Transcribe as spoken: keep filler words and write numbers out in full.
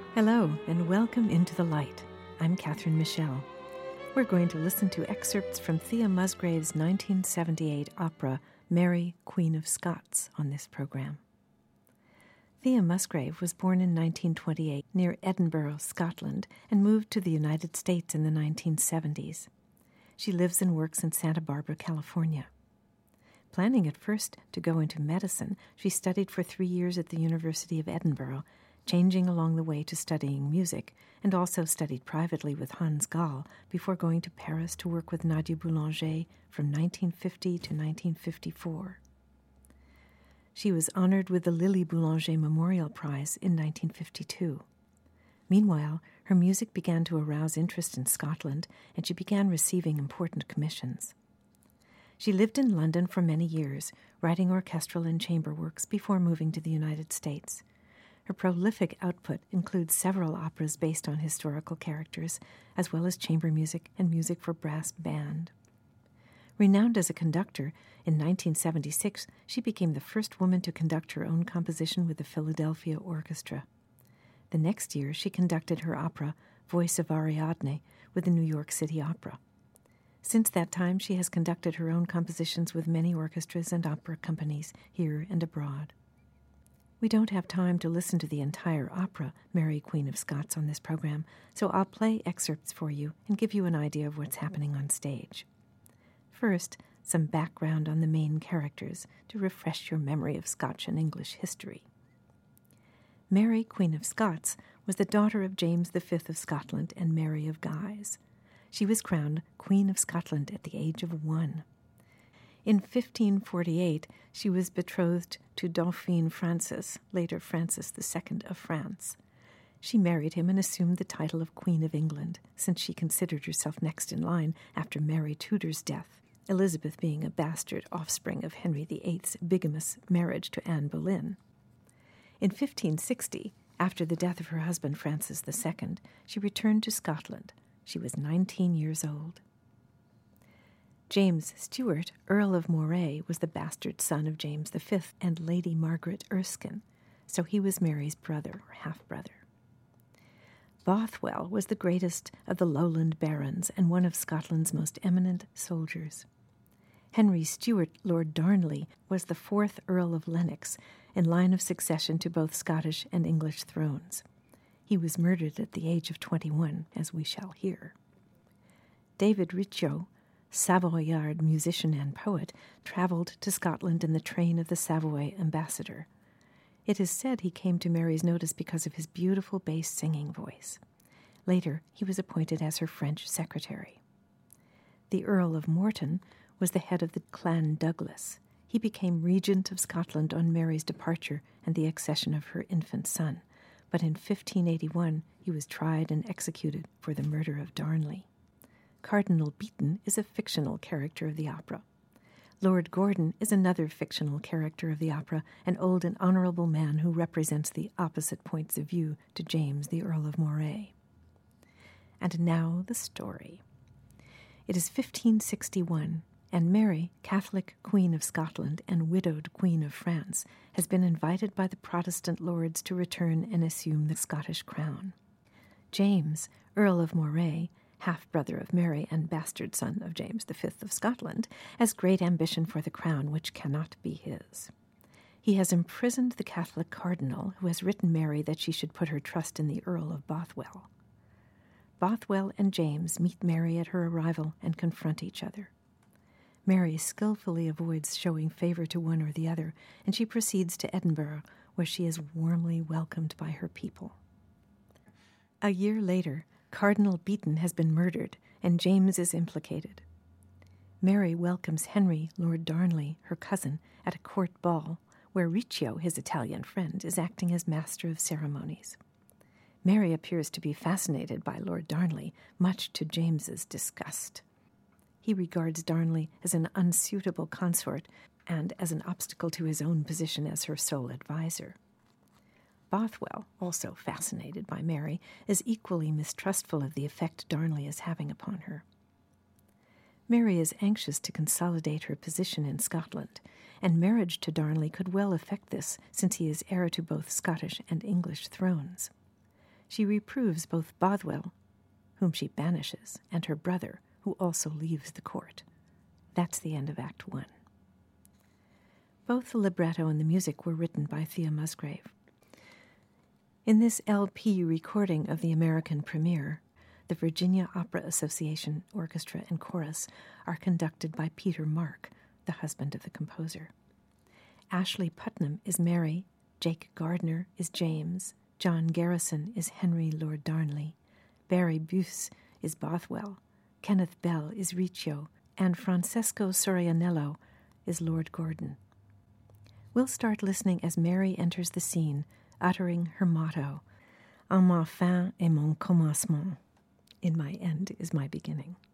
Hello, and welcome into the light. I'm Catherine Michelle. We're going to listen to excerpts from Thea Musgrave's nineteen seventy-eight opera, Mary, Queen of Scots, on this program. Thea Musgrave was born in nineteen twenty-eight near Edinburgh, Scotland, and moved to the United States in the nineteen seventies. She lives and works in Santa Barbara, California. Planning at first to go into medicine, she studied for three years at the University of Edinburgh, changing along the way to studying music, and also studied privately with Hans Gall before going to Paris to work with Nadia Boulanger from nineteen fifty to nineteen fifty-four. She was honored with the Lily Boulanger Memorial Prize in nineteen fifty-two. Meanwhile, her music began to arouse interest in Scotland, and she began receiving important commissions. She lived in London for many years, writing orchestral and chamber works before moving to the United States. Her prolific output includes several operas based on historical characters, as well as chamber music and music for brass band. Renowned as a conductor, in nineteen seventy-six she became the first woman to conduct her own composition with the Philadelphia Orchestra. The next year she conducted her opera, Voice of Ariadne, with the New York City Opera. Since that time she has conducted her own compositions with many orchestras and opera companies here and abroad. We don't have time to listen to the entire opera, Mary, Queen of Scots, on this program, so I'll play excerpts for you and give you an idea of what's happening on stage. First, some background on the main characters to refresh your memory of Scotch and English history. Mary, Queen of Scots, was the daughter of James the Fifth of Scotland and Mary of Guise. She was crowned Queen of Scotland at the age of one. In fifteen forty-eight, she was betrothed to Dauphin Francis, later Francis the Second of France. She married him and assumed the title of Queen of England, since she considered herself next in line after Mary Tudor's death, Elizabeth being a bastard offspring of Henry the Eighth's bigamous marriage to Anne Boleyn. In fifteen sixty, after the death of her husband Francis the Second, she returned to Scotland. She was nineteen years old. James Stuart, Earl of Moray, was the bastard son of James the Fifth and Lady Margaret Erskine, so he was Mary's brother or half-brother. Bothwell was the greatest of the Lowland barons and one of Scotland's most eminent soldiers. Henry Stuart, Lord Darnley, was the fourth Earl of Lennox, in line of succession to both Scottish and English thrones. He was murdered at the age of twenty-one, as we shall hear. David Riccio, Savoyard musician and poet, traveled to Scotland in the train of the Savoy ambassador. It is said he came to Mary's notice because of his beautiful bass singing voice. Later, he was appointed as her French secretary. The Earl of Morton was the head of the Clan Douglas. He became regent of Scotland on Mary's departure and the accession of her infant son, but in fifteen eighty-one he was tried and executed for the murder of Darnley. Cardinal Beaton is a fictional character of the opera. Lord Gordon is another fictional character of the opera, an old and honorable man who represents the opposite points of view to James, the Earl of Moray. And now the story. It is fifteen sixty-one, and Mary, Catholic Queen of Scotland and widowed Queen of France, has been invited by the Protestant lords to return and assume the Scottish crown. James, Earl of Moray, half-brother of Mary and bastard son of James the Fifth of Scotland, has great ambition for the crown which cannot be his. He has imprisoned the Catholic cardinal who has written Mary that she should put her trust in the Earl of Bothwell. Bothwell and James meet Mary at her arrival and confront each other. Mary skillfully avoids showing favor to one or the other, and she proceeds to Edinburgh, where she is warmly welcomed by her people. A year later, Cardinal Beaton has been murdered, and James is implicated. Mary welcomes Henry, Lord Darnley, her cousin, at a court ball, where Riccio, his Italian friend, is acting as master of ceremonies. Mary appears to be fascinated by Lord Darnley, much to James's disgust. He regards Darnley as an unsuitable consort and as an obstacle to his own position as her sole adviser. Bothwell, also fascinated by Mary, is equally mistrustful of the effect Darnley is having upon her. Mary is anxious to consolidate her position in Scotland, and marriage to Darnley could well effect this, since he is heir to both Scottish and English thrones. She reproves both Bothwell, whom she banishes, and her brother, who also leaves the court. That's the end of Act One. Both the libretto and the music were written by Thea Musgrave. In this L P recording of the American premiere, the Virginia Opera Association Orchestra and Chorus are conducted by Peter Mark, the husband of the composer. Ashley Putnam is Mary, Jake Gardner is James, John Garrison is Henry Lord Darnley, Barry Buse is Bothwell, Kenneth Bell is Riccio, and Francesco Sorianello is Lord Gordon. We'll start listening as Mary enters the scene, uttering her motto, En ma fin est mon commencement. In my end is my beginning.